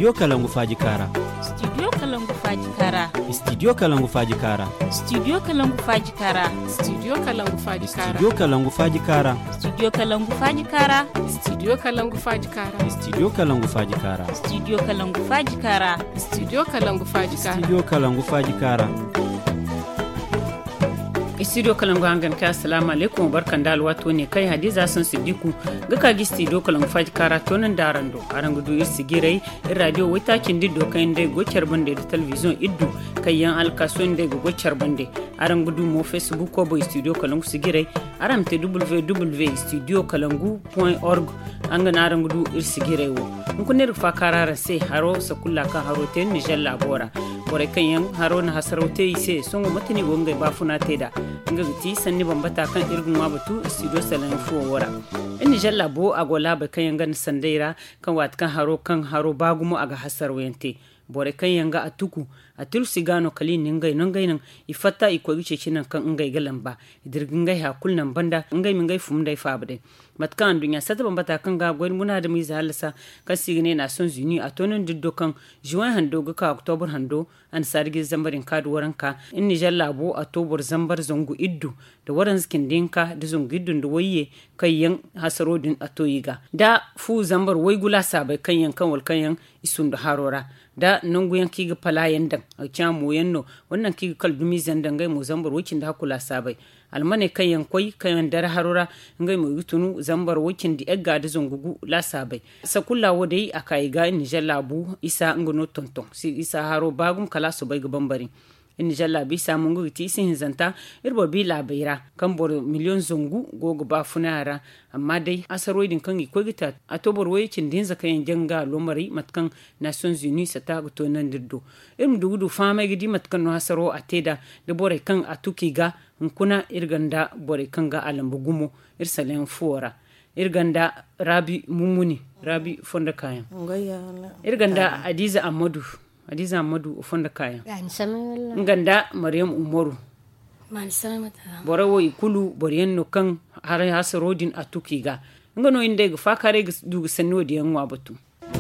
Studio Kalangu Faji Kara. Studio Kalangu Faji Kara. Studio Kalangu Faji Kara. Studio Kalangu Faji Kara. Studio Kalangu Faji Kara. Studio Kalangu Faji Kara. Studio Kalangu Faji Kara. Studio Kalangu Faji Kara. Studio Kalangu Faji Kara. Studio Kalangu Faji Kara. Studio Kalangu Faji Kara. Studio Kalangu Faji Kara. Studio Kalangu hangan ka assalamu alaikum barkan da alwato ne kai Hadiza san Siddiku gaka gi Studio Kalangu Faji Kara tonan darando arangudu irsigirai radio wita kindi do kan dai gocer bande da television iddu kayan alkason dai gocer bande arangudu mo Facebook ko bo Studio Kalangu sigirai aramte www.studiokalangu.org angan arangudu irsigirai wo kunir fa karara sai haro sakulla kan haro ten Niger labora bore kayan haro na hasaraute ise songo matini gonga bafuna teda nga giti sanni bambata kan irgun wa batu studio salan fu wora inni jalla bo agola ba kan yanga sandeira kan wat kan haro bagumo aga hasar wente bore kan yanga atuku atul sigano kali ningai nan ifata iko gice kinan kan ngai galamba dirgin gai hakul nan banda ngai min gai fum dai fabde matkan dunya sata bambata kan ga gwen muna da mi zahalsa kan signe na son zuni a tonin diddokan juwan hando ga ka oktober hando an sargi zambarin kadu waranka inni jalla bo atobor zambar zongu iddu da waran zikin dinka da zongu iddun da waye kayyan hasarodin atoyiga da fu zambar wai gula sabai kayyan kan wal kayyan isun da harora da nungu yan kiga palayen dan a kyamu yanno wannan kiga kaldumi zandan gai mu zambar wakin da hakula sabai almane kayan koi kayan dar harura ngai mu yutunu zambar wakin di egga da zongugu la sabai sakulla wodai akai ga ni jallabu isa ngono tonton si isa haro bagum kala so bai ga bambari in jallabi samu nguti sin zanta irbo bi labaira kan bor miliyon zongu gogo ba funara amma dai asaroidin kan ko gita atobor wayin din zakayen janga lomari matkan Nations Unies ta to nan diddo irin dugudu fama gidi matkan no hasaro ateda da bore kan atuki ga kuna irganda bore kan ga alambu gumo irsalen fuora irganda rabi fonda kayan irganda Hadiza Amadu fonda kayan nganda Maryam Umaru borawo ikulu boriyen no kan har hasarodin atuki ga ngano inde ga fakare ga dugu sanno da yanwa batu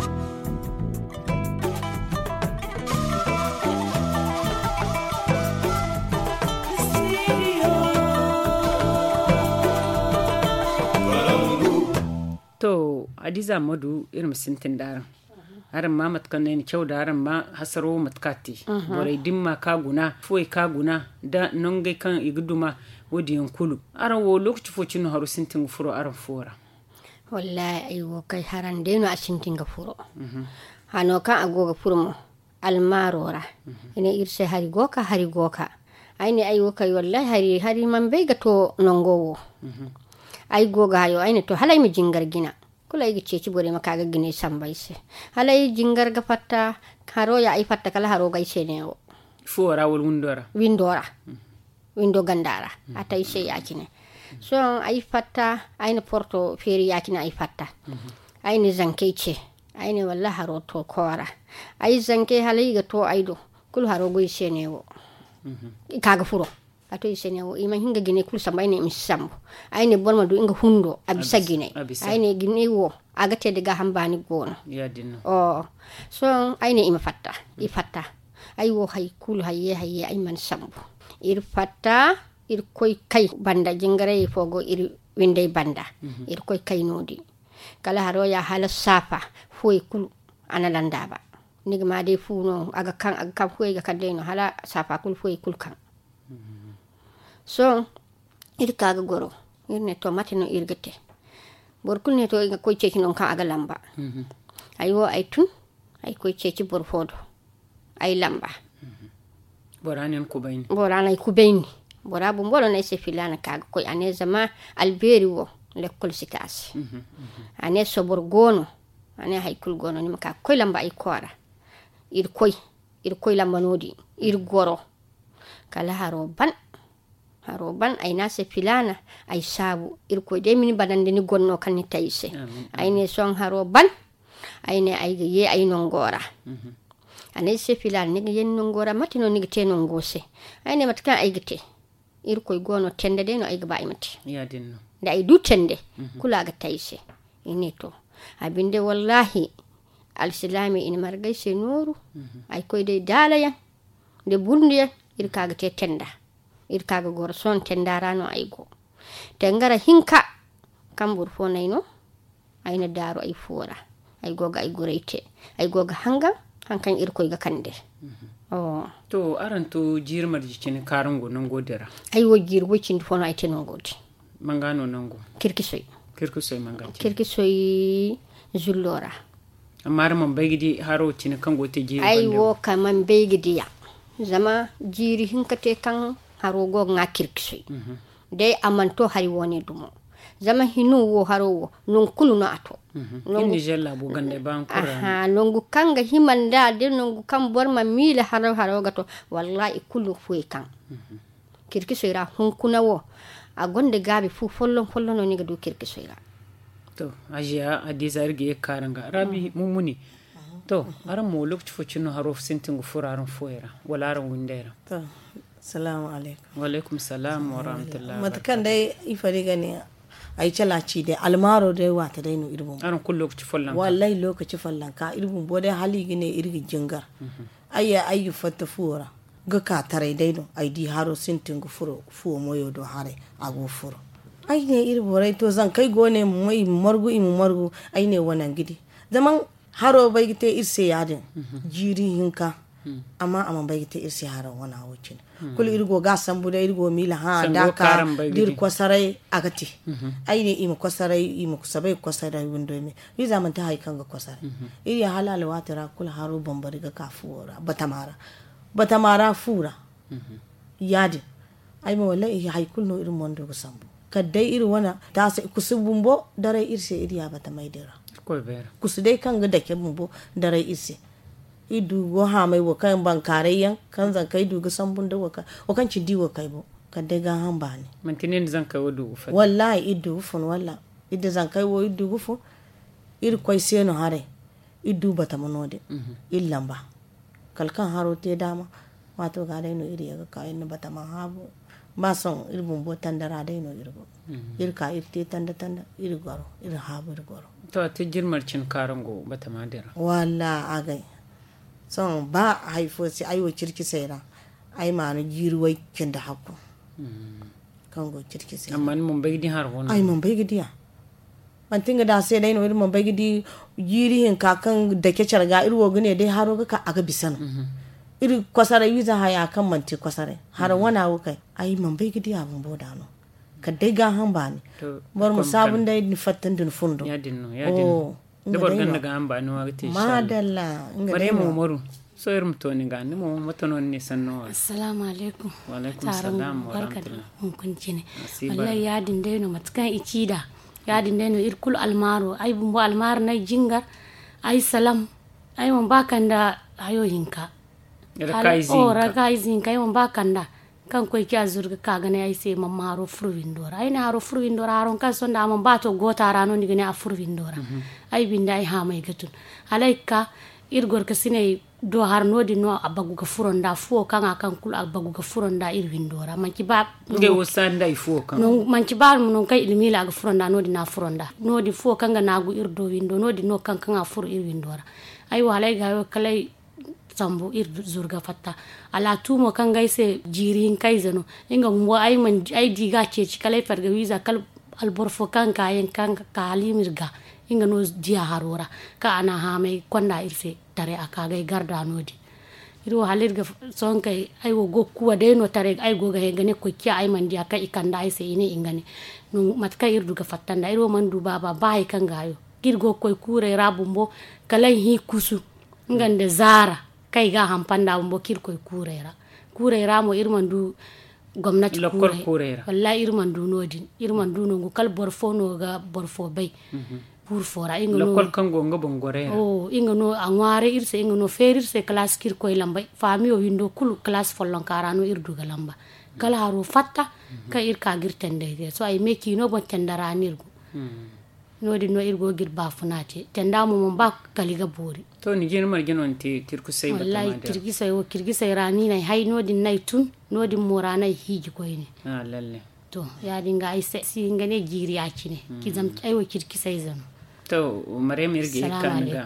to Hadiza Amadu irin sintin daran haran ma matkan ne kyau da haran ma hasaro matkati borai dimma kaguna foi kaguna da nongai kan iguduma wodi yankulu aran wo lokaci focin haru sintin furo aran fora wallahi aiwo kai haran deno a sintin ga furo hano kan agoga furo mo almarora ina irse hari goka aini aiwo kai wallahi hari man bai ga to nongowo ai goga hayo aini to halai mi jingar gina kula yi ceci bore maka ga gine sambai se halai jingar ga fatta haro ya ai fatta kala haro gaise ne o fora wal windo gandara ata ise yakine so ai fatta ai na porto feri yakine ai fatta ai ni zankeice ai ne wallahi haro to kora ai zanke halai ga to aido kul haro gaise ne o kaga furo ato isene o ima hinga gine kul sambai ne misambo ayne borma do inga hundo abisa gine ayne gine wo agate daga hambani gono ya dinno so ayne ima fatta ay wo hay kul hayye ay man sambo ir fatta ir koy kay banda jingare fogo ir winde banda ir koy kay nodi kala haro ya hala safa foy kul analanda ba nigma de funo aga kan foy ga kadeno hala safa kul foy kul kan so irka ga goro irne to matino irgete borkul ne to ga koy ceci non kan aga lamba aywo ay tun ay koy ceci bor fodo ay lamba boranen kubayni borabu mbolo na se filana kaga koy ane zama alberi wo lekkol sikasi ane sobor gono ane haykul gono ni maka koy lamba ay kora ir koy lamba nodi ir goro kala haroban ay nase filana ay sabu irko de min badande ni gonno kan ni tayse ay ne son haroban ay ne ay ye ay nongora ane se filana ni yen nongora matino ni te nongose ay ne matka ay gite irko gono tende de no ay gaba imati ya dinno da ay du tende kula ga tayse ine to abinde wallahi alsilami in margai se noru ay koy de dalayan de bundiyan irkaga te tenda irkaga gorson tendarano ay go tengara hinka kambur fo nayno ayna daro ay fora ay goga ay gurete ay goga hankan irkoy ga kande to aranto jirmar jicin karango nan godera ay wo jirgo cin fono ay teno godi mangano nango kirkisoy mangaci kirkisoy zullora amma man baygidi haro cin kango te jiri ay wo kaman baygidi ya zama jiri hinkate kan haro go nga kirkisoy dai amanto hari woni dumo zama hinu wo haro wo non kulu na ato inni jella bu gande ban kura longu kanga himanda de longu kam borma mila haro gato wallahi kullu fuy kan kirkisoy ra hunkuna wo a gonde gabi fu follon no ni ga do kirkisoy ra to ajiya adizar ge karanga rabi mumuni to aran mo lokci focino haro sintingu furaran foyera wala ran gundera to assalamu alaikum wa alaikum salam wa rahmatullahi matakan dai ifari gani ai calaci dai almaro dai wata dai no irbun aran kullu lokci follan wallahi lokaci follan ka irbun bode hali gine irgi jingar ayya ayu fatta fura ga ka tare dai no ai di haro sintingu furo fu moyo do hare ago furo ai ne irborai to zan kai gone mai margu ai ne wannan gidi zaman haro bai gite irse yadin jiri hinka amma bai gite irse haro wana wucin kul irgo ga sambu da irgo mila ha daka dir kwasarai agati ai ne imu kwasarai imu kusabai kwasarai windo me yi zaman ta haikan ga kwasarai iri halal watara kul haro bambari ga kafuura batamara fura yadin ai ma wallahi haikul no irin mondo ga sambu kaddai iri wana ta sai kusubumbo dare irse iriya bata maidira ko vera kusudai kan ga dake bumbo dare irse idu go ha mai wo kan bankareyan kan zan kai duga sambun da waka o kan ci diwo kai bo kaddai ga han bani mantinin zan kai wodu ufa wallahi idu fun walla idu zan kai wo idu gufu ir koy seno hare idu bata monode illamba kalkan haro te dama wato ga dai no iri ga kai ne bata ma habu ba son irbun bo tandara dai no irgo irka irte tanda irgoro ir habu irgoro to ta jirmar cin karango bata madira walla agai son ba haifo sai ayo kirki sayra ai ma na jirwai kin da hakku kango kirki sayra amma mun bai di har wona ai mun bai gidiya man tinga da sai dai no mun bai gidi jiri hin kakan da ke charga irwo gune dai haro ga aga bisana iri kwasare yuza haya kan manti kwasare har wana wukai ai man bai gidi abun boda no ka dai ga han bani bar mu sabun dai ni fattan din fundo ya dinno da borgan daga an bani wa te madalla bare mu moru so irum to ni ga ni mu matonon ni sanno assalamu alaikum wa alaikum assalam wa rahmatullah mun kunci ne wallahi ya din dai no matkan ikida ya din dai no irkul almaro ai bumbo almar na jingar ai salam ai mun bakan da ayoyinka rakaizin kai mun bakanda kan koy ki azurga kaga ne ai sai mamma haro furwindora ai na haro furwindora haron kan sonda mun bato gota rano ni gane a furwindora ai binda ai ha mai gatun alaika irgor ka sine do har nodi no abagu ga furonda fuo kan akan kul abagu ga furonda irwindora man ki ba nge wosanda i fuo kan no man ki ba mun kai ilmi la ga furonda nodi na furonda nodi fuo kan ga nagu irdo windo nodi no kan a fur irwindora ai walai ga kalai sambu ir zurga fatta ala tumo kan gaise jirin kaizano inga mo ay man ay diga ce ci kala farga wiza kal alborfo kan kayen kan ka halimirga inga no dia harora ka ana ha mai konda irse tare aka ga garda nodi iro halirga son kai ay wo gokkuwa de no tare ay goga he gane ko kiya ay man dia ka ikanda ay se ine ingane no matka irduga fattanda iro man du baba bay kan gayo girgo koy kure rabumbo kala hi kusu ngande zara kai ga hampanda mo kirkoy kurera mo irmandu gwamnati kurera wallahi irmandu no go kal borfo no ga borfo bay pour fora ingo no lokol kango ngo bongore ingo no angware irse ingo no ferirse class kirkoy lamba fami o windo kul class follon karano irdu ga lamba kala haro fatta ka irka girtende so ay meki no bon tendara nirgo nodi no irgo gir bafunate tendamo mon ba kaliga bori to ni gen margen on te tirkusai bata wallahi kirgisai rani nai hay nodi nai tun nodi morana hiji koyne lalle to ya dinga ai si ngane jiri akine kizam ai wa kirgisai zan to mare mirge kanga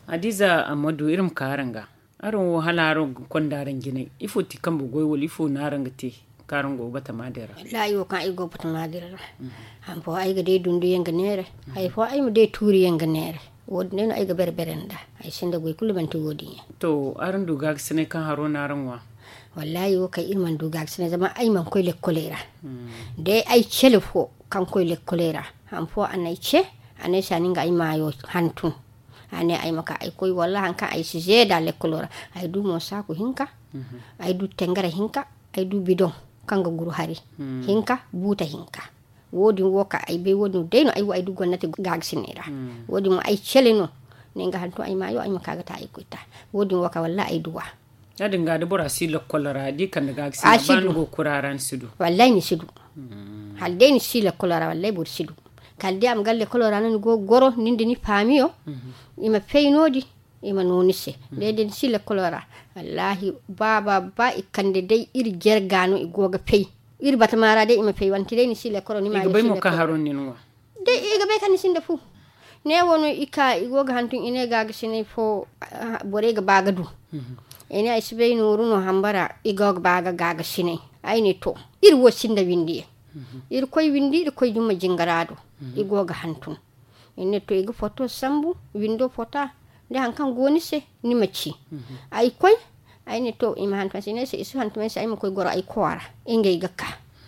Hadiza Amadu irin karanga aron wahala aron kwandaren gine ifo ti kan bugoy wol ifo naranga te karango bata madera la yo kan igo bata madera han fo ay ga de dundu yenga nere ay fo ay mu de turi yenga nere wodi ne ay ga berberenda ay sinda goy kulbanti wodi to aran du gag sene kan haro naran wa wallahi wo kai ilman du gag sene zama ay man koy le kolera de ay chelefo kan koy le kolera han fo anay che anay saninga ay mayo hantun ane ay maka ay koy walla hanka ay sijeda le kolora ay du mo saku hinka ay du tengara hinka ay du bidon kanga guru hari hinka buta hinka wodi woka ay be wodi deno ay du gonnati gagsinira wodi mo ay cheleno nenga hanto ay mayo ay maka gata ay koyta wodi woka walla ay duwa yadi ngade bora sila kolora di kan gagsin ban go kuraran sidu wallahi ni sidu halde ni sila kolora wallahi bur sidu kalde am galle kolora nan go goro ninde ni famiyo ima feynodi ima nonise dede sila kolora wallahi baba ba ikande dai iri jergano igoga fey iri batamara dai ima fey wanti dai ni sila koro ni ma iga bay mo ka haron ni no dai iga bay kan sinde fu ne wono ika igoga hantun ine gaga sine fo borega bagadu ene ay sibey no runo hambara igoga baga gaga sine ayni to iri wo sinda windi iri koy windi iri koy juma jingarado igoga hantun ene to iga foto sambu windo fota de hankan goni se ni maci ay koy ay ne to ima hantun sine se isu hantun se ay mo koy goro ay kwara inge gakka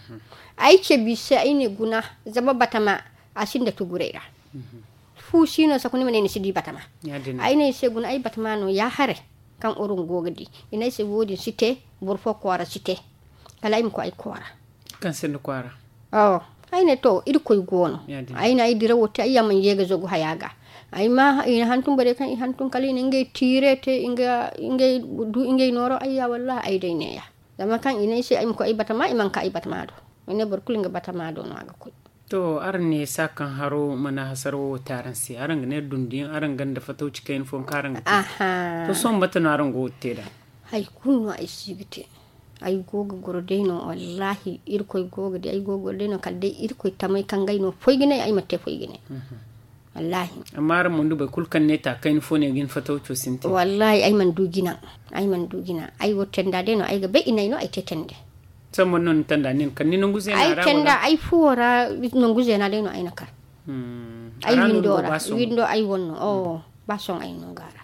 ay ce bi se ay ne guna zaba batama asinda tugurera fu sino sakuni mene sidi batama ay ne se guna ay batama no ya hare kan urun gogadi ina se wodi site burfo kwara site kala im ko ay kwara kan sen kwara oh ay ne to iri koy gono ay na idira wote ay man yega zogu hayaga ay ma ina hantun bare kan hantun kali ne ngai tirete inga du inga noro ayya wallahi ay dai ne ya dama kan ina se ay ko ay batama iman ka ay batama do ina barkul nga batama do no aga ko to arne sakan haro mana hasaro taran si aran ne dundin aran ganda fatauci kain fon karan aha to son batano aran go teda ay kunno ay sigite ay gogo gorodeno wallahi irkoy gogo de ay gogo deno kalde irkoy tamay kangayno foygine ay matte foygine wallahi amara mundu be kulkan neta kain fone gin fatauco sinti wallahi ay man dugina ay wotenda deno ay ga be inayno ay tetende samo non tanda nin kan ni nunguze na ay tenda ay fuora nunguze na deno ay nakar ay windo ay wonno oh bason ay nungara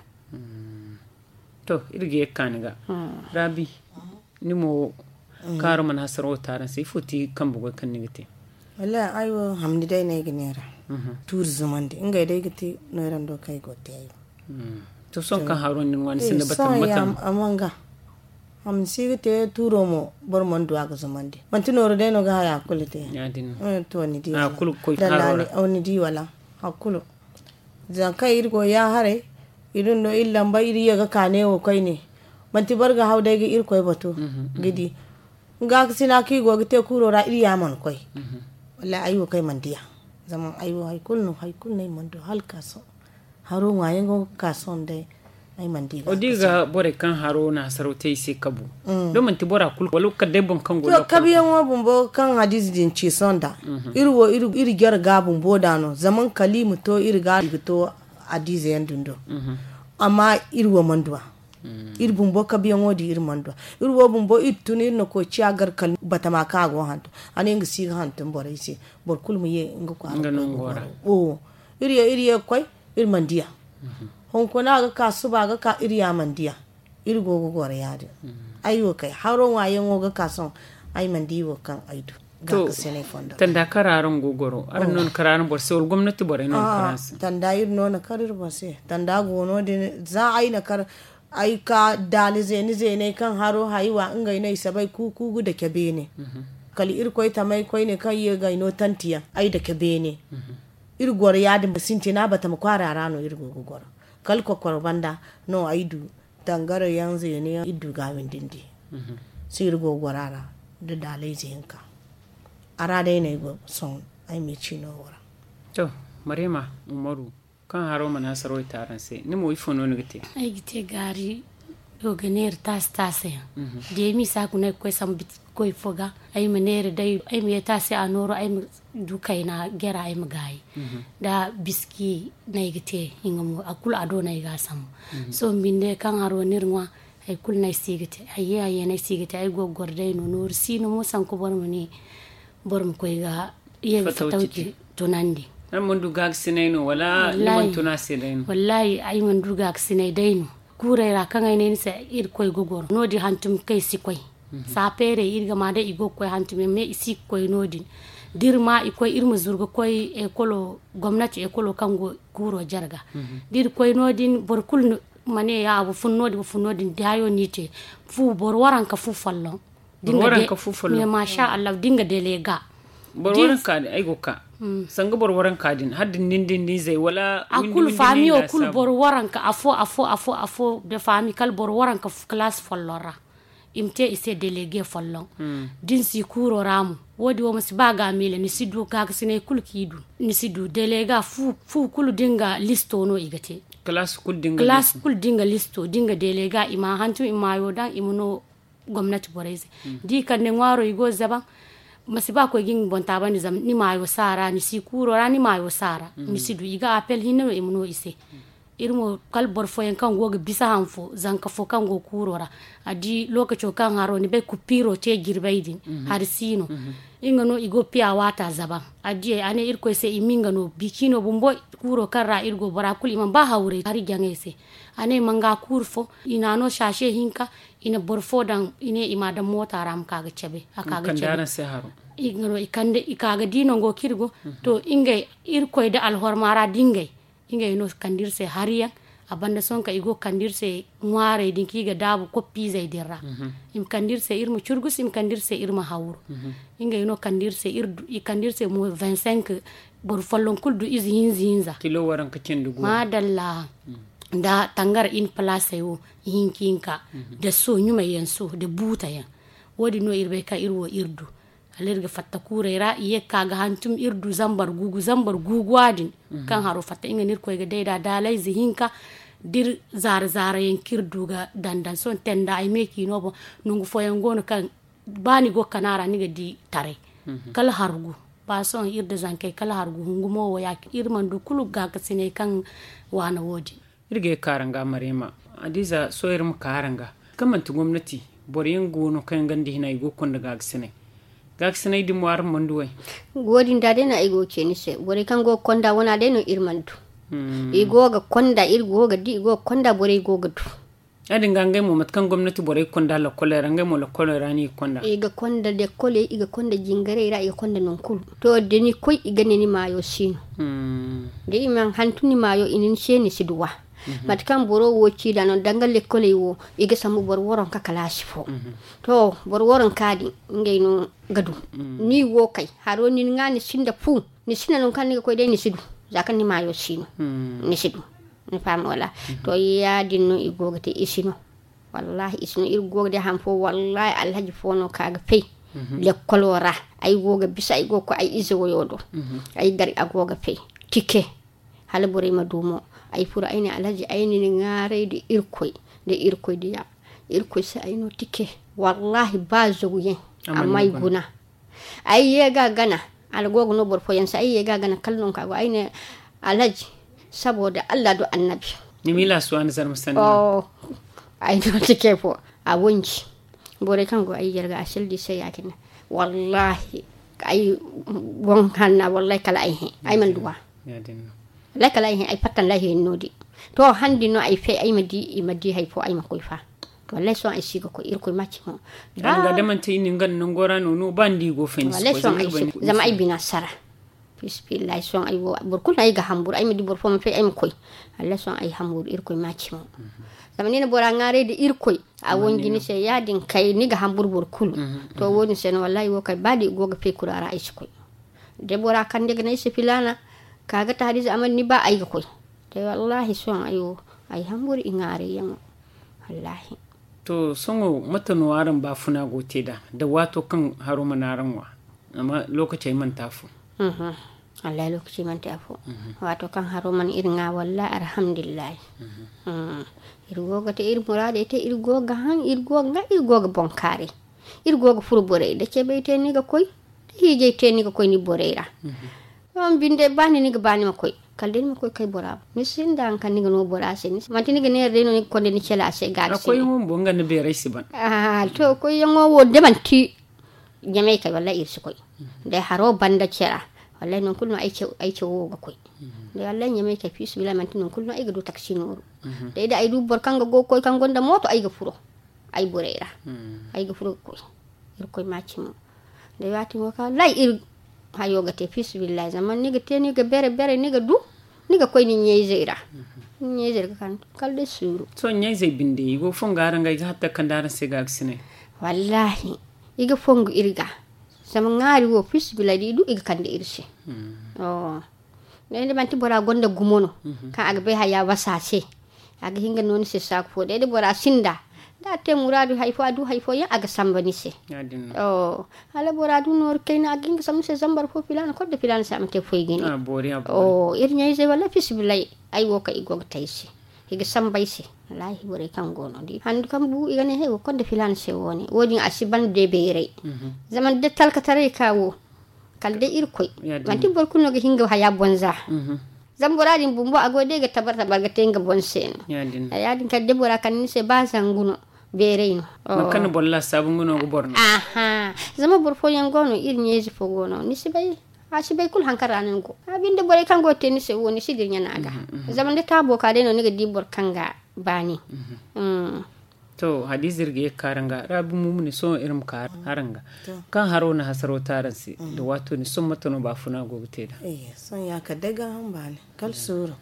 to irge kaniga rabi ni mo karo man hasaro taran sai futi kan bugo kan nigite wallahi ayo hamni dai ne ginera tur zamande inga dai gite no rando kai gote ayo to son kan haron ni wani sinda batan batan amanga am sigite turo mo bor mon do aga zamande man tinoro dai no ga ya kulite ya din to ni di kul ko harora awni di wala hakulu zan kai irgo ya hare idun no illa mba iri ga kane wo kai ne manti barga hawda ga ir koy bato gidi nga sina ki go gite kurora iri yaman koy walla ayo kai mandiya zaman ayo hay kulnu nay mando halka so haro waye go kason dai ay mandi odiga bore kan haro na sarote sai kabu do manti bora kul walu ka debon kan go to kabiyan wa bumbo kan hadis din ci sonda irwo iri gar gabun bodano zaman kalimu to iri ga to hadis yandundo amma irwo manduwa irbun bo kabiyan wodi irmando irwo bumbo ituni no ko ciagar kal batama ka go hanto ani ngi si hanto bore isi bor kulmu ye ngi ko ngora o iriya koy irmandiya hon ko na ga ka suba ga ka iriya mandiya irgo go gore yade ayo kai haron wayen go ga kason ay mandiwo kan aidu to tanda kararon gogoro arnon kararon bor se gwamnati bore non France tanda irno na karir bose tanda gono de za ai na kar ai ka dalize ni zene kan haro haiwa ingai nei sabai kuku da kebe ne kali ir koy tamai koy ne kan ye gaino tantiya ai da kebe ne ir gor yadin basinti na bata mu kwara rano ir gogoro kal ko banda no aidu tangaro yanzu ne idu gawin dindi sir gogorara da dalize hinka ara dai ne go son ai mi chino wora to marema umaru kan haro mana saro taran sai ni mo ifono ne gite ai gite gari ganer tas de mi sa kuna ko sam bit ko foga ay manere dai ay mi tase anoro ay dukai na gera ay magai da biski na igite ingamo akul ado na iga sam so mbinde kan aro nirwa ay kul na sigite ay na sigite ay go gordai no nor sino mo san ko bormani borm ko iga ye fatawki tonandi mun duga sinayno wala liman tuna sinayno wallahi ay mun duga sinay dayno kurera kan ay ne sa ir koy gogor nodi hantum kay sikoy sa pere irga ma da igo koy hantum me isi koy nodi dirma ikoy irma zurga koy ekolo gwamnati ekolo kango kuro jarga dir koy nodin borkul mane ya bu funnodi dayo nite fu bor waran ka fu fallon dinga masha Allah dinga delega bor waran ka ay goka sanga bor waran ka din haddin nindin zai wala akul fami o kul bor waran ka afo de fami kal bor waran ka class fallora imte ise délégué fallon din si kuro ramu wodi wo masibaga mile ni sidu ka sine kul kidu ni sidu déléga fu kul dinga listo no igate class kul dinga listo dinga déléga ima hantu ima yodan imuno gwamnati borese di kan ne ngwaro igo zaban masiba ko gin bonta bani zam ni mayo sara ni si kuro ra ni mayo sara ni sidu iga appel hinno imuno ise irmo kal borfo yan kan goga bisa hanfo zanka fo kan go kurora adi lokaco kan haro ni be kupiro te girbaidin har sino inga no igo pia wata zaba adi ane irko se iminga no bikino bumbo kuro karra irgo barakul imam ba hawre hari jangese ane manga kurfo ina no shashe hinka ina borfo dan ine imada mota ram kaga chebe akaga chebe se haro inga no ikande ikaga dino go kirgo to inga irko da alhormara dingay ingay no kandirse hariya abanda sonka igo kandirse ngware dinkiga dabu ko pizay dirra im kandirse irmo churgus im kandirse irma hawru ingay no kandirse irdu i kandirse mo 25 bor fallon kuldu izi hinza kilo waran ka cendu go madalla da tangar in place yo hinkinka da so nyuma yanso da buta yan wodi no irbe ka irwo irdu alerga fatta kurera iye kaga hantum irdu zambar gugu wadin kan haro fatta inga nir koyga deeda dalay zihinka dir zar yen kirduga dandan son tenda ay meki nobo nungu foyen gono kan bani go kanara niga di tare kala hargu bason irde zanke kala hargu hungumo wo yak irmandu kulu gaga sine kan wana wodi irge karanga marema adiza soyirmu karanga kamantu gwamnati boriyen gono kan gandi hina igo konda gaga sine gaksina di muar monduwe godin dade na igo ceni se bore kan go konda wona de no irmandu igo ga konda irgo ga di igo konda bore igo ga du adin gange mo mat kan gwamnati bore konda la kolera ngai mo la kolera ni konda iga konda de kole iga konda jingare ra iga konda non kul to de ni koy iga ni mayo sino de iman hantuni mayo inin sheni sidwa matkan boro woci da non dangal lekole wo iga samu bor woron ka kalashi fo to bor woron kadi ngey no gadu ni wo kai haro ni ngani sinda fu ni sina non kan ni ko de ni sidu zakan ni mayo sino ni sidu ni fam wala to ya dinno igogate isino wallahi isino irgogde ham fo wallahi alhaji fo no kaga fe lekolora ay goga bisa ay goko ay izo yodo ay gari agoga fe tike hala bore ma dumo ay fura ayni alhaji ayni ni ngare de irkoy de ya irkoy sa ayno tike wallahi bazo yen amay guna ay yega gana al gogo no bor fo yan sa ay yega gana kallon ka go ayni alhaji saboda Allah do annabi ni mila su an zar musanni ay no tike fo a wonji bore kan go ay yerga asildi sai yakina wallahi ay gon hanna wallahi kala ay man duwa ya dinno la kala ay patan la hen nodi to handi no ay fe ay madi hay fo ay makoy fa wallahi so ay sigo ko irko macci mo ga de man tin ngan no ngora no bandi go fens wallahi so ay zama ay bina sara bismillah so ay burkul ay ga hambur ay madi bor fo fe ay makoy wallahi so ay hambur irko macci mo zama ni bora ngare de irko a wongi ni se yadin kay ni ga hambur burkul to woni sen wallahi wo kay badi go ga fe kurara ay sikoy de bora kan de gnay se filana kaga ta hadisi aman ni ba ay ga koy te wallahi son ayo ay hambur ingare yan wallahi to songo matano waran ba funa gote da wato kan haro manaran wa amma lokacin man tafu wallahi lokaci man ta fo wato kan haro man irnga wallahi alhamdulillah irgoga te irmurade te irgoga han irgoga bonkare irgoga furbore da ke bai te ni ga koy hije te ni ga koy ni boreira on binde bani ni ga bani ma koy kalden ma koy kay borab ni sinda an kan ni ga no borase ni manti ni ga ne re no ni konde ni cela se gar akoy mum bo ngane be resi ban to koy yango wo de manti nyame kay wallahi irsu koy de haro banda cera wallahi non kulma aice wo ga koy de wallahi nyame kay fisu bila manti non kulma ay ga do taxi no de da ay du bor kanga go koy kan gonda moto ay ga furo ay boreira ay ga furo koy ir koy maci mo de wati mo ka lay ir hayo ga te fisu bila zaman ni ga te ni ga bere ni ga du ni ga koy ni nyezera nyezera kan kalde suru so nyeze binde go fonga ranga ga hatta kandara se ga aksine wallahi iga fongu irga sama ngari wo fisu bila di du iga kande irse ne banti bora gonda gumono kan aga be haya wasase aga hinga noni se sakfo de bora sinda da te muradu haifo ya aga sambani se hala bora du nor kayna aga hinga samse zambar fo filana kodde filana sa amte foygini irnya ise wala fisu bila ay wo ka igo taysi iga sambay se wallahi bore kan gono di handu kam bu igane he konde filan se woni wodi asiban de beere zaman de talkatare kawo kalde irkoy wanti bor kunno ga hinga haya bonza zamboradi bumbo agode ga tabarta barga tenga bonsen yadin kadde bora kan ni se bazanguno beere no makana bolla sabu ngono go borno zama bor fo yangono irnyezi fo gono ni se bay asibe kul hankarana ko abinde bore kan go tenni se woni sidir nyanaga zaman de tabo ka de no ni ga dibor kanga bani to hadizir ge karanga rabu mumni so irim kar haranga kan haro na hasaro taransi da wato ni son matono ba funa go buteda son ya ka daga han bani kal suru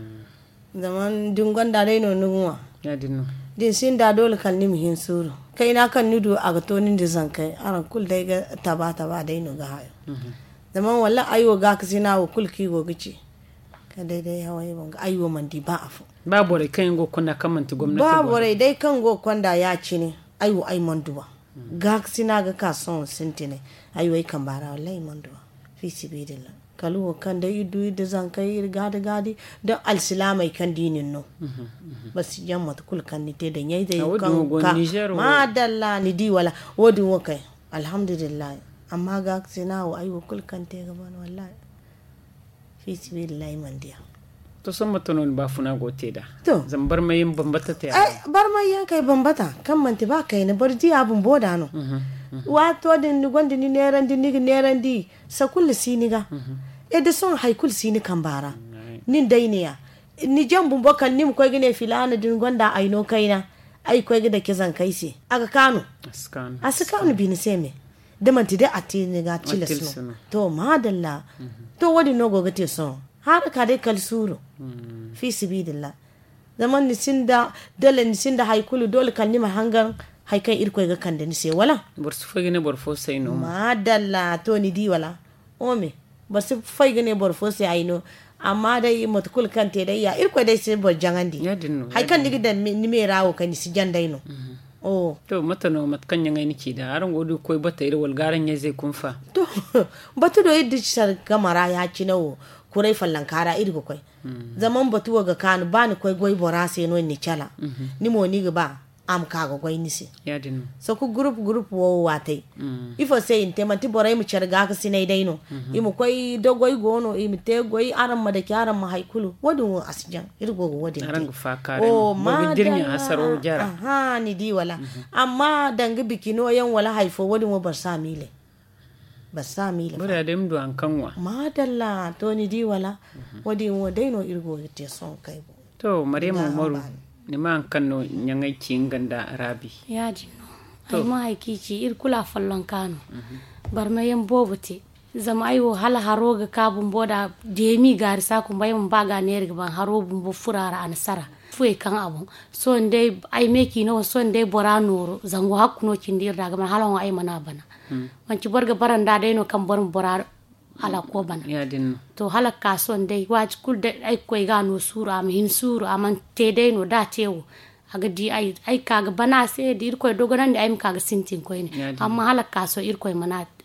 zaman dungon da dai no nuwa ya dinno din sin da dole kan ni mihin suru kai na kan nudu aga to nin da zan kai aran kul dai ga taba dai no ga hayo zaman wallahi ayo ga kasina wo kulki go gici ka daidai hawaye ban ayo man di ba afu ba bore kan go konda kamanta gwamnati ba bore dai kan go konda ya ci ne ayo ai manduwa ga kasina ga ka son sintine ayo ai kan bara wallahi manduwa fi sibidillah kalu kan da idu da zan kai gadi don alsilamai kan dinin no bas jamma kul kan ni te da nyai dai kan ka ma dalla ni di wala wodi wo kai alhamdulillah amma ga kasina wa ayo kul kan te gaban wallahi fi sibillahi mandiya to son matonon ba funa gote da zan bar mayin bambata ta bar mayin kai bambata kan manti ba kai ne bar ji abun boda no wato din gonda ni neran di sa kullu siniga e da son haikul sini kan bara nin dai ne ya ni jambun bokan nim koy gine filana din gonda aino kaina ai koy gida kizan kaisi aga kanu askanu bin seme da manti da atini ga chiles no to madalla to wadi no gogate so har ka dai kalsuru fi sibidillah zaman ni sinda dole ni sinda haikulu dole kan nima hangan haikan irko ga kan da ni sai wala bursu fagine borfo sai no madalla to ni di wala ome basu fagine borfo sai aino amma dai matkul kan te dai ya irko dai sai bor jangandi haikan ni da ni me rawo kan si jandai no to matano matkan yangai niki da aran godu koy bata ira walgaran ya zai kunfa to batu do iddi sar gamara ya ci nawo kurai fallan kara irgo koy zaman batu ga kanu bani koy goy borase no ni chala ni mo ni ga ba am ka go goy nisi ya dinu so ku group wo watai ifo sai inte manti borai mu charga ka sinai dai no imu koy do goy gono imu te goy aran ma da kyaran ma haikulu wadu asjan irgo go wadi aran gu fa kare mo dirnya asaro jara ni di wala amma dangi bikino yan wala haifo wadu mo bar samile bura da mdu an kanwa madalla to ni di wala wadi mo dai no irgo te son kai to maryamu maru ni ma an kanno nyangai cinganda arabi ya jinno ai ma hakici ir kula fallon kano bar mayen bobote zama ayo hala haroga kabun boda demi gari sa kun bayan baga ne riga ban harobun bo furara an sara fuye kan abun so ndai ai meki no so ndai boranoro zango hakkuno cindir daga man halon ai mana bana wanci borga baranda dai no kan borin borar ala ko bana ya din to hala kaso ndai waji kul da ai koy ga no sura am hin suru aman te dai no da tewo aga di ai kaga bana sai dir koy dogonan da ai kaga sintin koy ne amma hala kaso ir koy mana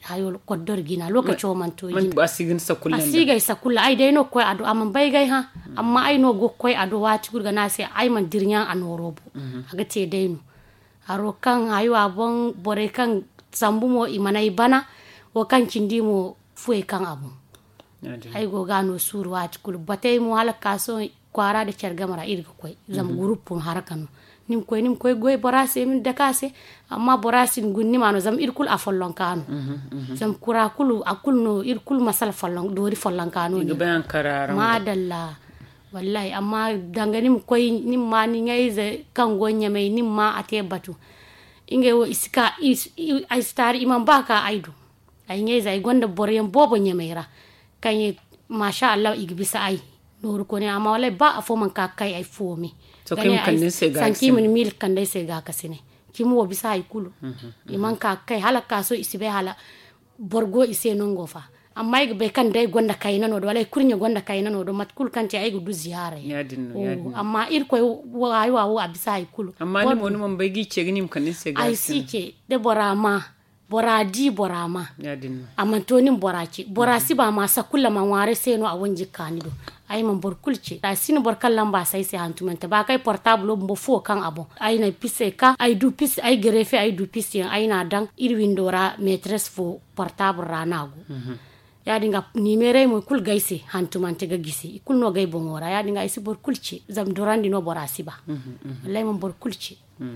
hayo koddor gina lokaci man to man ba sigin sakulla asigai sakulla ai dai no koy ado amman bai gai ha amma ai no go koy ado wati gurga na sai ai man dirnya anorobo aga te dai no aro kan hayo abon bore kan sambu mo imanai bana o kan cindi mo fuye kan abu ai go gano suru wati kul batay mo halaka so kwara da chargamara irga koy zam groupe harakano nim koy goy borase min dakase amma borase gunni mano zam irkul afollon kanu zam kura kulu akul no irkul masal follon dori follon kanu ni bayan karara madalla wallahi amma dangani mu koy nim ma ni ngay ze kan gonya mai nim ma ate batu inge wo iska ai star imam baka aidu ai ngay zai gonda boryen bobo nyamera kany masha Allah igbisa ai nuru ko ne amma wallahi ba afo man ka kai ai fomi to kim kan se ga sanki min mil kan dai se ga kasine kim wo bisa ai kulu iman ka kai halaka so isibe hala borgo ise nongo fa amma ai be kan dai gonda kai nano do wallahi kurnya gonda kai nano do matkul kan ce ai gudu ziyara yadin amma ir ko wa ai wa bisa ai kulu amma ni mo mon bai gi ce gnim kan se ga ai sike de borama boradi borama yadin amma to nin boraci borasi ba ma sakulla man ware seno a wonji kanido ay man borkulce da sin borkal lamba sai hantumenta ba kai portable mbo fo kan abo ay na pisse ka ay du pisse ay grefe ay du pisse ay na dan irwindora maîtresse fo portable ranago ya dinga nimere mo kul gaisi hantumante ga gisi kul no gay bongora ya dinga isi borkulce zam dorandi no borasi ba wallahi man borkulce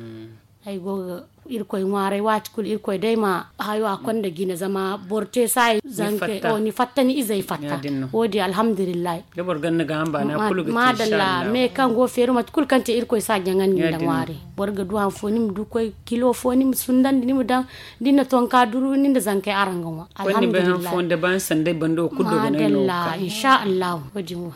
ay go irkoy ngware wati kul irkoy dayma hayo akonda gina zama borte sai zanke o ni fattani izai fatta wodi alhamdulillah de bor ganna gamba na kulu ga madalla me kan go feru mat kul kante irkoy sa jangan ni da ngware borga duan fonim du koy kilo fonim sundan ni mu dan dinna ton ka duru ni da zanke aranga alhamdulillah woni be han fonde ban sande bando kuddo ga nay no madalla insha Allah wodi mo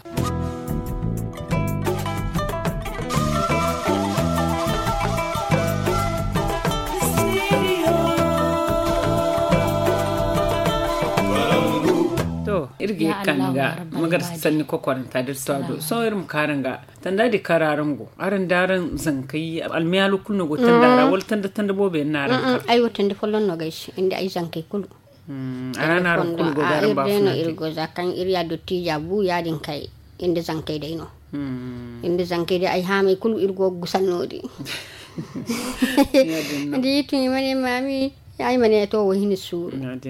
irge kanga magar sanni ko kwaranta da tado so irum karanga tanda di kararango aran daran zankai almiyalu kulno go tandara wal tanda bobe naran ay wotande follon no gaishi inde ay zankai kulu arana ran kul go garan ba fu irgo zakan iriya dotti jabu yadin kai inde zankai dai no inde zankai dai ay hame kulu irgo gusannodi ndi tuni mane mami ay mane to wo hini sur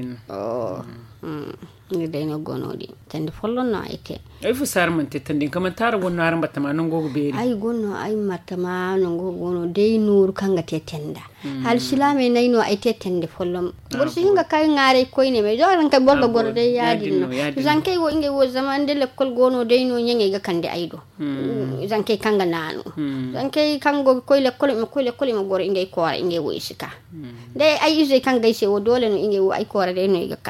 ni dai no gonodi tande follon no ayte ay fu sar man te tande kam tar wonno aran batama non gogo beeri ay gonno ay matama non gogo dai nur kanga te tenda hal silame nay no ayte tende follon bor si hinga kay ngare koyne me joran kay borga bor dai yadi no zanke wo inge wo zaman de lekkol gono dai no nyenge ga kande aydo zanke kanga nano zanke kango koy lekkol me gor inge ko inge wo isika dai ay ise kanga ise wo dole no inge wo ay ko dai no iga ka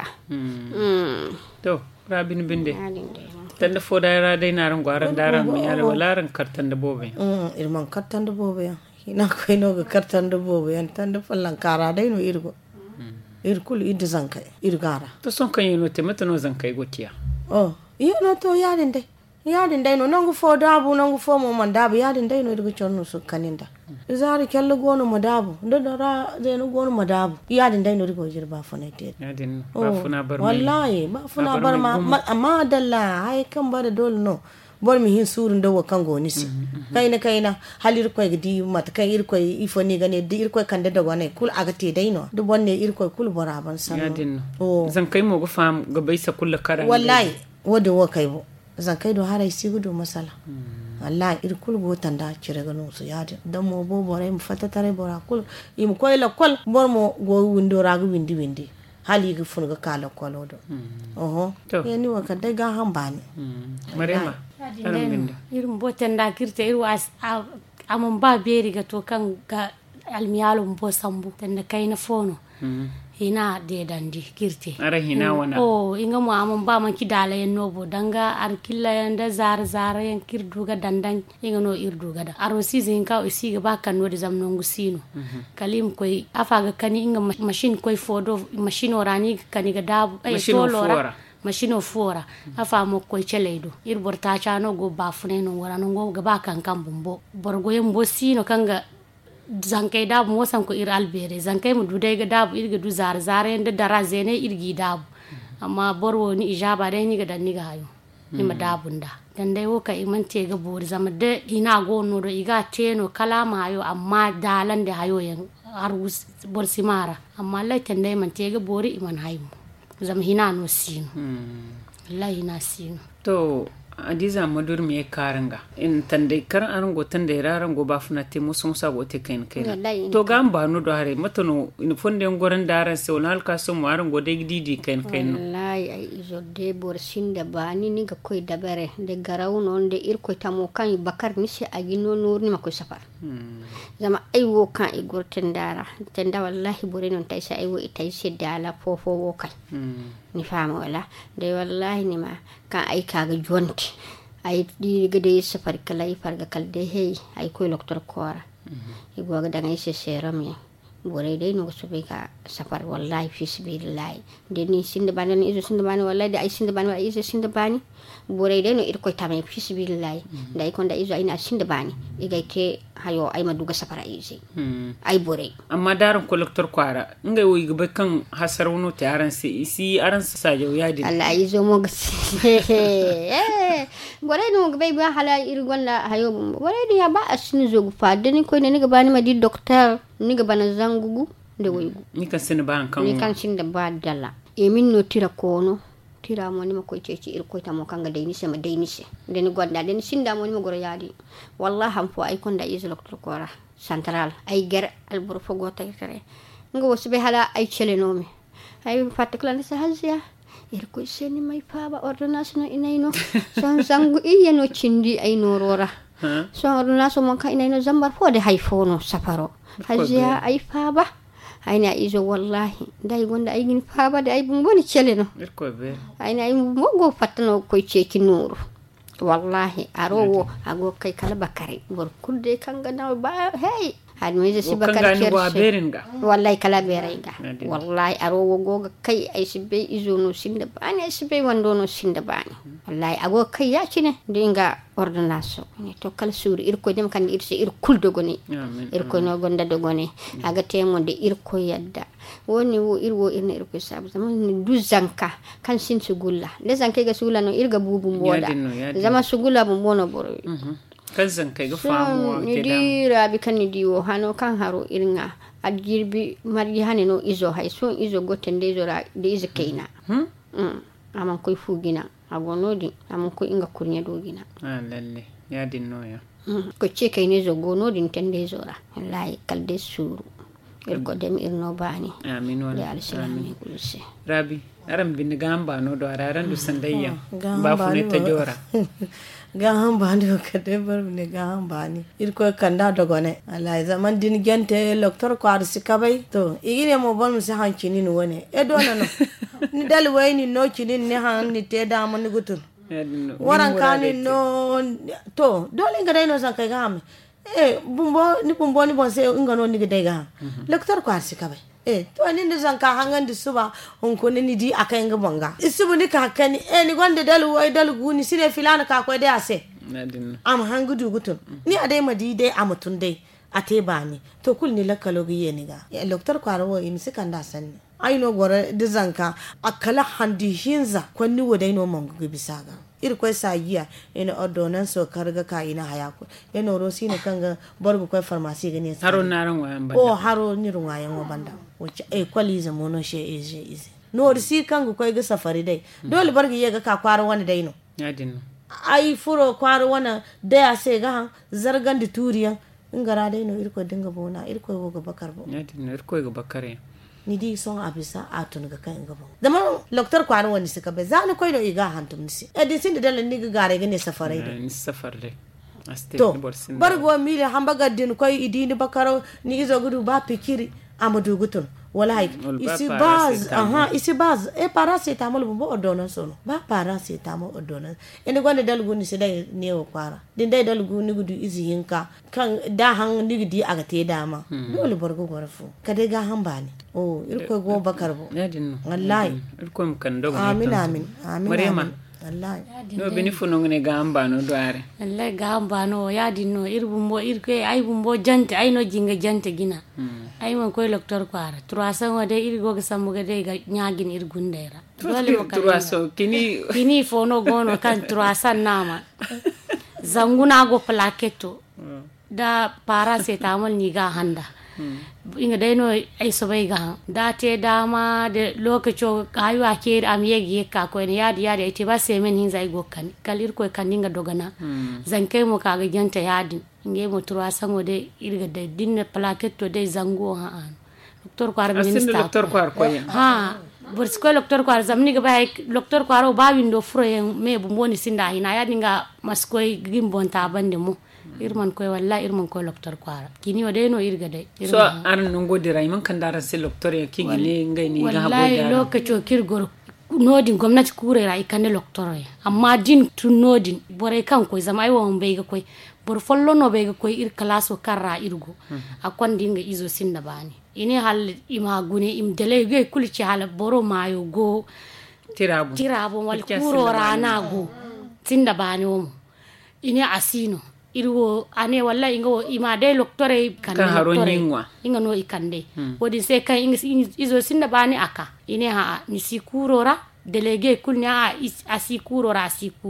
to rabin binde tanda fodayra dai naran gwaran daran mi yala walaran kartan da bobe irman kartan da bobe ina koy no ga kartan da bobe tanda fallan kara dai no irgo irkul idda zankai irgara to son kan yino te mata no zankai gotiya no to yadin dai no nangu fodabu nangu fo mo mandabu yadin dai no irgo chonno su kaninda zari kello gono madabu ndara zeno gono madabu yadin dai no irgo jirba fona te yadin ba funa bar wallahi ba funa bar ma amma dalla hay kan bare dol no bor mi hin surun dawo kan goni si kaina halir koy gidi mat kan ir koy ifoni gane di ir koy kande dago ne kul agate dai no du bonne ir koy kul boraban san yadin zan kai mo go fam ga baisa kullu karan wallahi wodi wo kai bo zan kai do harai sigudo masala Allah ir kul go tanda cire gano su yadin dan mo bo bore mu fata tare bora kul im koy la kol bor mo go windo ragu windi hali ga fun ga kala kolo do yani wa kadai ga hambani marema irin botan da kirta irwas amon ba beri ga to kan ga almiyalo mbo sambu tanda kai na fono hina de dandi kirte ara hina wana inga mo amon ba man kidala en nobo danga ar killa yanda zar en kirduga dandan inga no irduga da aro season ka o siga ba kan no de zamno ngusino kalim koy afaga kani inga machine koy fodo machine orani kani ga dabu ay tolora machine fora afa mo koy cheleido ir borta chano go ba fune no wara no go ga ba kan bumbo borgo yembo sino kanga zankai dabu mosan ko ir albere zankai mu dudai ga dabu irga du zar zare da dara zene irgi dabu amma borwo ni ijaba dai ni ga dan ni ga hayo ni ma dabunda dan dai wo ka imante ga bori zama da ina gono do iga teno kalama hayo amma dalan da hayo yan har bor simara amma laitan dai man te ga bori iman hayo zama hina no sino wallahi na sino to adiza madur me karanga in tande karan arango tande rarango ba funa te musun sa gote kain to gamba no do hare matono in fonde ngoran daran se onal ka so mo arango de didi kain wallahi ay izo de bor sinda bani ni ga koy dabare de garaw non de ir koy tamo kan bakar ni se agino nur ni makoy safar zama ay wo kan e gorten dara tenda wallahi bore non tay sa ay wo itay se dala fofo wo kan ni fama wala de wallahi ni ma kan ay kaga jonti ay di gade safar kala ay farga kalde hey ay koy docteur kora igo ga dangay se serum ya bore dai no so be ka safar wallahi fi sabilillah de ni sinde bani ni izo sinde bani wallahi de ay sinde bani ay izo sinde bani bore dai no ir koy tamay fi sabilillah dai kon da izo ay na sinde bani igay ke hayo ay maduga safara izi ay bore amma daran collector kwara ngay wo igbe kan hasaruno te aran se isi aran sa jaw yadi Allah ay zo mo bore no gbe ba hala ir gonda hayo bore ni ya ba asini zo fa de ni koy ne ga bani ma di docteur ni ga bana zangugu de woygu ni kan sin ban kan ni kan sin da ba dalla e min no tira kono tira mo ni ma koy ceci ir koy tamo kanga de ni se ma de ni se de ni gonda de ni sinda mo ni ma goro yadi wallahi ham fo ay konda is docteur kora central ay ger al bur fo go tay kare nga wosbe hala ay celenomi ay fatakla ni sa haziya ir koy seni may faba ordonnance no inayno son zangu iye no cindi ay no rora so ordonnance mo ka inayno zambar fo de hay fono safaro haziya ay faba ayna izo wallahi dai gonda ay gin faba de ay bumboni celeno irko be ayna ay mo go fatano koy ceki nuru wallahi arowo ago kay kala bakari bor kudde kanga na ba hey hadmi je sibakar beringa wallahi kala berayga wallahi arowo goga kay ay sibe izono sinda bani ay sibe wandono sinda bani wallahi ago kay yacine dinga ordonnance ni to kala suri irko dem kan irse ir kuldo goni irko no gonda do goni aga temo de irko yadda woni wo irwo irna irko sabu zaman ni duzanka kan sin sugulla de zanke ga sugula no irga bubu mboda zaman sugula bu mono boro kan zanke ga famu ni dira bi kan ni diwo hano kan haro irnga adjirbi marji haneno izo hay son izo gotende zora de izo keina aman koy fugina agonodi amon ko inga kurnya dogina lalle ya dinno ya ko ce kay ne zo gonodi tende zora wallahi kalde suru irko dem irno bani amin ya alsalamu kulse rabi aram bin gamba no do araran du sandayya ba fu ne ta jora gamba ndo kade bar ne gamba ni irko kanda dogone wallahi zaman din gente docteur ko ar sikabay to igine mo bon se han chini no wone e do no ni dal wayni no chini ne han ni te da mo ni gutun waran kani no to dole ngada no san kay gam bumbo ni bon se ngano ni gade ga docteur ko ar sikabay to ni ne san ka hangan di suba on ko ni di akai nga bonga isubu ni ka kani ni gonde dal way dal guni sine filana ka ko de ase am hangudu gutun ni ade madi de amutun de ate bani to kul ni lakalogi yeni ga docteur ko arwo imi sikanda sanni ai no gore de zanka akala handi hinza ko ni wodai no mongo bisaga irko sagiya ina ordonnance so karga ka ina hayako eno rosi ne kanga borgo ko pharmacy gane haro naran wayan banda haro ni ruwayan wa banda wace kwaliza mono she eje no risi kanga ko ga safari dai dole bargi yega ka kwaro wani dai no yadin ai furo kwaro wana da se ga zargan di turiyan ngara dai no irko dinga bona irko go ga bakar bo yadin irko go bakare ni di son abisa atun ga kan gabo dama docteur kwano woni sika be zani koy do iga hantum nisi di sinde dal ni ga gare ga ne safarai de ni safar de aste to ni borsin bargo mi le hambaga din koy idini bakaro ni izo gudu ba pikiri amadu gutun wallahi isi baz paracetamol bo ordonnance no ba paracetamol ordonnance ene gonde dalgu ni sidai ne o kwara din dai dalgu ni gudu izi yinka kan da han ni di aga te dama dole borgo gorfu kade ga han bani irko go bakar bo yadin wallahi irko kan dogo amin maryama wallahi no bini funong ne gamba no doare wallahi gamba no yadi no irbumbo irke ay bumbo jante ay no jinga jante gina ay man koy docteur kwara 300 wade irgo ga sambuga de ga nyagin irgundera dole mo 300 kini fono gono kan 300 nama zanguna go plaketo da paracetamol ni ga handa inga dai no ai sobai ga da te dama da lokaco ayu ake am yegi ka ko ne yadi ai te ba sai men hin zai go kan kalir ko kan dinga dogana zan kai mu kaga janta yadi nge mo turwa sango de irga da dinne plaketo de zango ha an docteur ko arbi minista docteur ko ha burs ko docteur ko zamni ga bay docteur ko aro ba windo fure me bu moni sinda hina yadi nga maskoy gimbon ta bande mu irman koy walla irman koy docteur kwara kini wade no irga dai so aran no godira man kan dara se docteur ya kingi ne ngai ni ga habo wallahi lokaco kirgor nodin gwamnati kurera ikane docteur amma din tu nodin bore kan koy zama ay won be ga koy bor follo no be ga koy ir classo karra irgo akon dinga izo sinda bani ini hal ima gune im dele ge kulci hala boro mayo go tirabo wal kuro rana go sinda bani o ini asino irwo ane walla ingo ima de loktore kan loktore inga no ikande wodi se kan izo sinda bani aka ine ha ni sikurora delege kulnya asikurora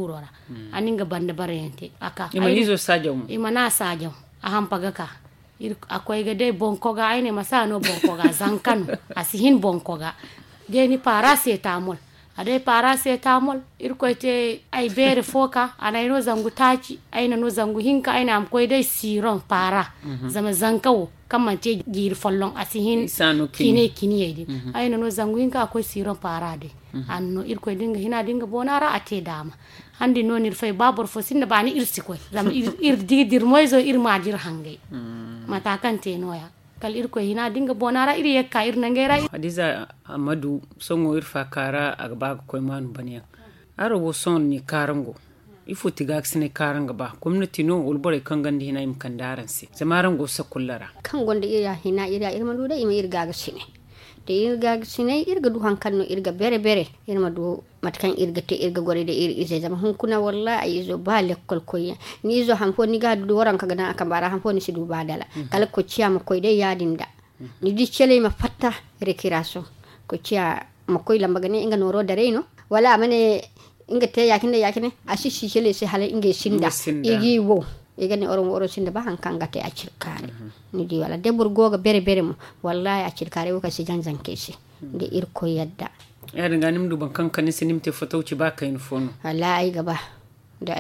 aninga bande barente aka ima izo sajam ima na sajam aham pagaka akoy ga de bonkoga ayne masano bonkoga zankano asihin bonkoga geni paracetamol ade paracetamol irkoite ay bere foka anay no zangu taci ayna no zangu hinka ayna am koy dai siron para zama zankawo kamante gir follon asihin kini yedi ayna no zangu hinka akoy siron para de anno irkoy dinga hina dinga bonara ate dama handi no nir fay babor fo sinda bani irsi koy zama ir didir moyzo ir majir hange mata kante noya kal irko hina dinga bonara iri yakka ir nangera hadiza amadu songo irfa kara agba ko manu baniya aro wo son ni karango ifo tigaksine karanga ba community no ulbore kangandi hina im kandaran se zamarango sakullara kan gonda ira hina ira irma da ima irga gasine de irga gasine irga du hankanno irga bere irma du matkan irga te irga gore de ize zama hunkuna wallahi izo ba lekkol koya ni izo hanfo ni ga du waran kaga dan aka bara hanfo ni sidu badala kala ko ciyama koy de yadinda ni di cele ma fatta recreation ko ciya ma koy lamba gane inga noro dare no wala amane inga te yakine asisi cele se hala inga sinda igi wo igani oro sinda ba hankanga te acirkare ni di wala debur goga bere mo wallahi acirkare wo ka si janjan kesi de irko yadda ya dinga nim du bankan kan sinim te fotowci ba kayin fono wallahi gaba da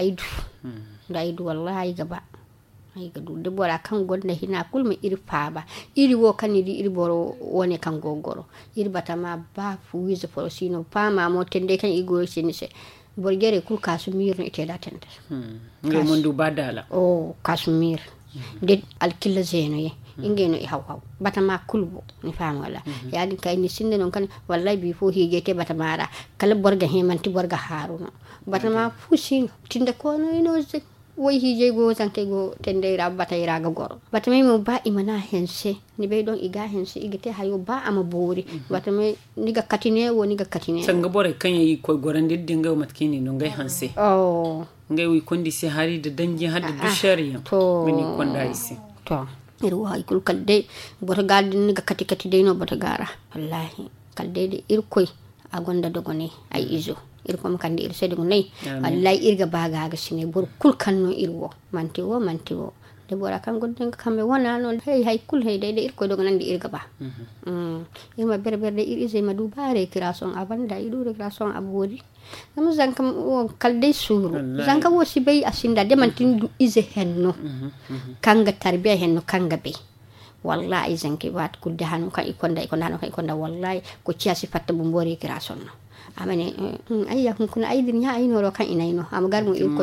aidu wallahi gaba ay gadu de bora kan gonda hina kulma iri faaba iri wo kan iri boro woni kan gogoro iri batama ba fu wizo foro sino pama mo tende kan igo sinise borgere kul kasumir ne teda tende ngai mundu badala kasumir de alkilla zeno ye ingeno e haw batama kulbo ni fam wala yaadi kay ni sinde non kan wallahi bi fo higete batamara kala borga hemanti borga haruno batama fusi tinde ko no ino woy hije go sanke go tendera batayra ga goro batame mo ba imana hense ni be don iga hense igete hayo ba ama bori batame niga katine sanga bore kan yi ko gorande dinga matkini no ngai hanse ngai wi kondisi hari da danji hadda dushariya mini konda isi to iru hay kul kalde bota galde niga kati de no bota gara wallahi kalde de irkoy agonda dogone ay izo irko makande ir sede ngai wallahi irga baga ga sine bor kul kanno irwo manti wo de bora kan godden kambe wona non hay kul hay de irko do nandi irga ba irma berber de irize ma du bare kreation abanda idu kreation abodi nam zankam o kalde suru zanka wo sibay asinda de mantin du ize henno kanga tarbiya henno kanga be wallahi zanki wat kul de hanu kan ikonda wallahi ko ciasi fatta bu mbori kreation no amane ayya kuna aidin ya ayno ro kan inayno am garmu irko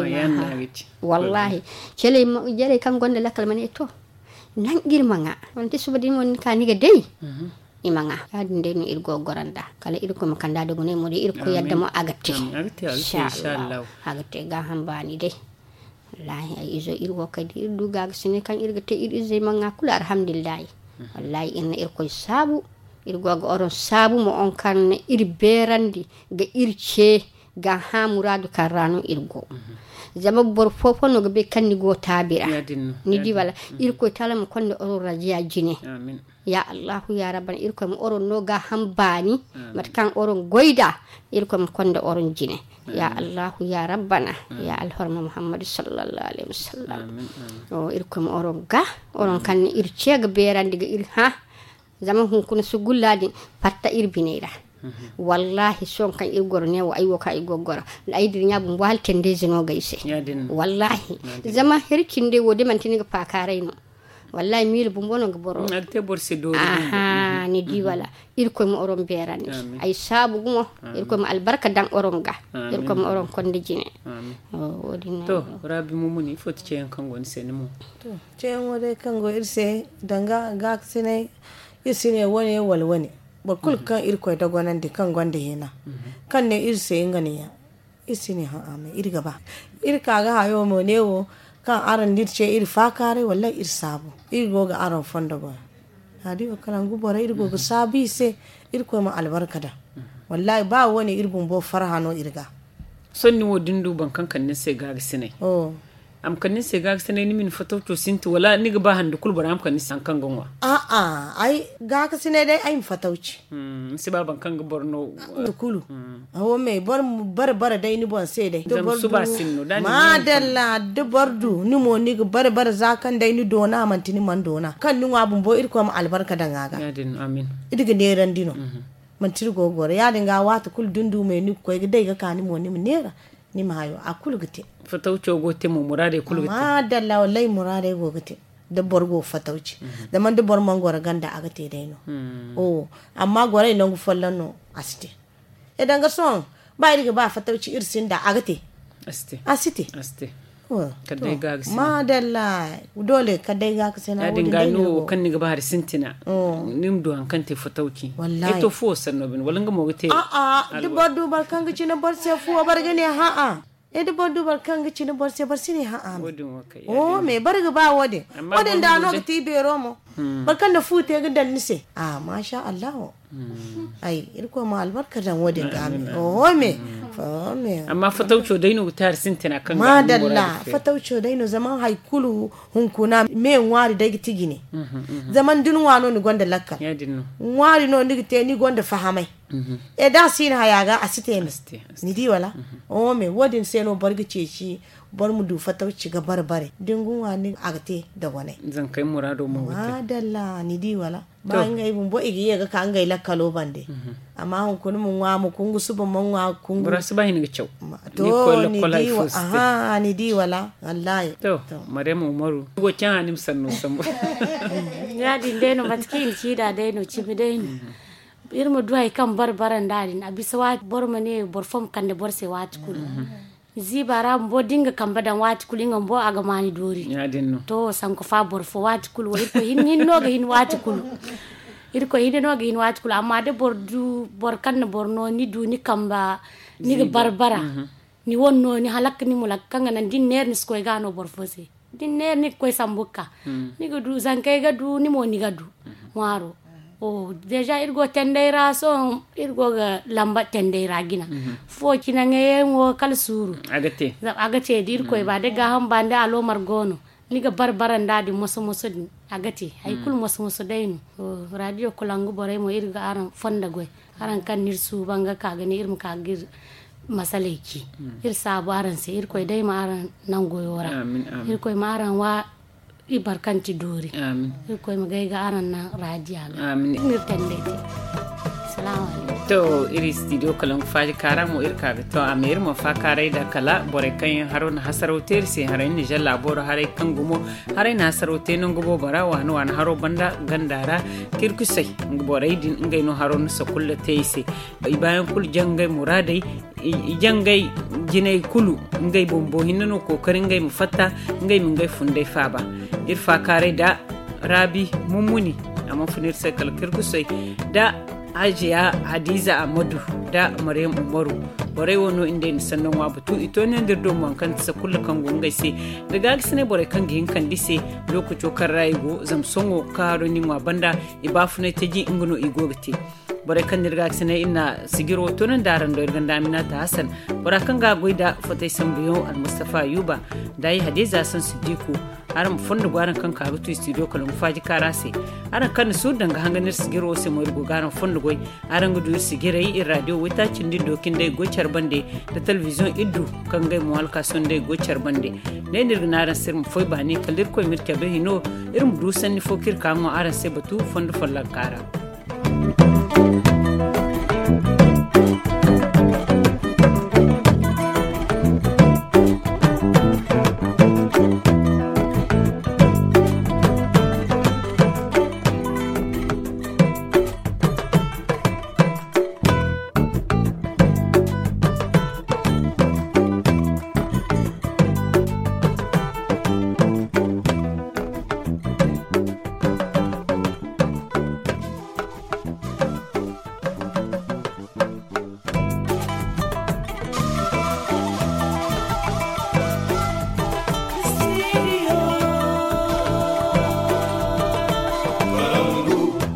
wallahi cele jere kan gonda lakal mane to nan girmanga wonti subadi mon kaniga dey imanga adin de ni irgo goranda kala irko makanda de gone modi irko yadda mo agatti inshallah agatti ga hambani de wallahi ay izo irgo kadi irdu ga sine kan irgate irize manga kula alhamdulillah wallahi inna irko sabu irgo ga oron sabu mo on kan iri berandi ga irce ga ha muradu karrano irgo zama bor fofo no be kan ni go tabira ni di wala irko talam konde oro rajiya jine amin ya allah ya rabban irko mo oro no ga hambani mat kan oro goida irko mo konde oro jine ya allah ya rabbana ya alhurma muhammad sallallahu alaihi wasallam o irko mo oro ga oro kan irce ga berande ga ir ha zama hun kun sugulladi patta irbinira wallahi son kan igor ne wa ayo ka igogora aidir nya bum wal tende zino gaise wallahi zama herkinde wode man tiniga pakare no wallahi mil bum bono gboro te borse do aha ni di wala irko mo oron berani ay sabu gumo irko mo albarka dan oron ga irko mo oron konde jine to rabi mumuni foti cen kango ni senimo to cen wode kango irse danga ga sine isine woni walwani bakul kan irko da gonan de kan gonde hena kan ne irse ngani ya isini ha ame irga ba irka ga hayo mo newo kan aran dirce ir fakare wallahi ir sabu irgo ga aran fonda go hadi o kan gubora irgo ga sabi se irko ma albarka da wallahi ba wani irbun bo farhano irga sonni wo dindu ban kan ne se ga sine am kan se ga sine ni min foto to sinti wala ni ga ba handu kulbara am kan san kan gonwa ai ga ka sine dai ai fatauci si ba ban kan ga borno kulu awo me bar dai ni bon sai dai do su ba sinno dani madalla do bordu ni mo ni ga bar za kan dai ni dona mantini man dona kan ni wabun bo irko ma albarka da ngaga yadin amin idiga ne randino mantir gogore ya dinga wata kul dundu me ni ko ga dai ga kani mo ni nera ni ma hayo akulu gite fatauci gote mu murade kulu gite madalla wallahi murade gote da borgo fatauci da man da bor mangora ganda agate dai no amma gore nan gu fallano asite idan ga son ba riga ba fatauci irsin da agate asite kadai ga gasi madalla dole kadai ga sai na wudin dai no kan ni ga bahar sintina nim do an kan te fatauci eto fo sanno bin walanga mo gate da bordu bar kan ga cina bar sai fo bar gane da bordu bar kan ga cina bar sai bar sine wodin wakai me bar ga ba wodin da no ga tibe romo bar kan da fute ga dan nise masha Allah ai irko ma albarka dan wodin ga me amma fatauco daino tar sintina kan ga madalla fatauco daino zaman haikulu hunkuna me wari da gitigi ne zaman dun wano ni gonda lakka ya dinno wari no ni gite ni gonda fahamai da sin hayaga asite ni di wala me wodin seno bargi ceci bar mu du fatauci ga barbare dingun wani agate da wane zan kai murado mu madalla ni di wala ba ngai bun bo igi ga kan ngai lakkalo bande amma hun kun mun wa mu kungu suban mun wa kungu brasu ba hin ga cew to ni di wala wallahi to maremu umaru go can hanim sanno sambo ya din deno matkin ci da deno ci mi deno irmo duai kan barbaran dadin abisa wa bormane borfom kande borse wa tukul zibara mbo dinga kambadan wati kulinga mbo aga mani dori ya dinno to sanko fa borfo wati kul wali ko hin no ga hin wati kul irko hideno ga hin wati kul amma de bordu borkan borno ni du ni kamba ni ga barbara ni wonno ni halak ni mulak kanga nan din ner ni sko ga no borfose din ner ni ko sambuka ni ga du zankay ga du ni mo ni ga du waro deja irgo tendera so irgo ga lamba tendera gina fo kina ngeye ngo kal suru agate dir ko ba de ga ham bande alo margono ni ga barbaranda di moso di agate ay kul moso dayno radio kolangu bore mo irga aran fonda goy aran kan nir su banga ka ga ni irm ka gir masaleki ir sabu aran se ir ko day ma aran nangoyora ir ko ma aran wa ibarkanti dori amin ko mi gayga aran na radia amin mirtandete assalamu alaikum to iri studio kalan faji kara mo irka to amir mo fa kare da kala bore kan harun hasaroter se harin ni jalla bor hare kan gumo hare na hasarote non gubo bara wa no an haro banda gandara kirkusai bore din ngai no haron so kulle teise bayan kul jangai muradai jangai jinai kulu ngai bombo hinno kokarin ngai mu fatta ngai min ngai funde faba irfa kare da rabi mummuni amma funir sai kalkir kusai da ajiya hadiza amadu da maryam umaru bore wono inde ni sannan wa butu ito ne dirdo mon kan sa kullu kan gonga se daga gisne bore kan gihin kan dise lokaco kan rayugo zam songo karo ni wa banda ibafune teji ingono igogte bore kan dirga gisne ina sigiro to nan daran do ganda aminata hasan bora kan ga goida fotai sambiyo al mustafa yuba dai hadiza san sidiku aran fondo gwaran kan ka rutu studio kalon faji karase aran kan su danga hanganir sigiro se mo rugo garan fondo goy aran gudu sigire yi radio wita cindi dokin dai gochar bande da television iddu kan gai mo alka son dai gochar bande ne nirgnaran sirm foi bani kalir ko mirke be hino irum dusan ni fokir kamo aran se batu fondo follankara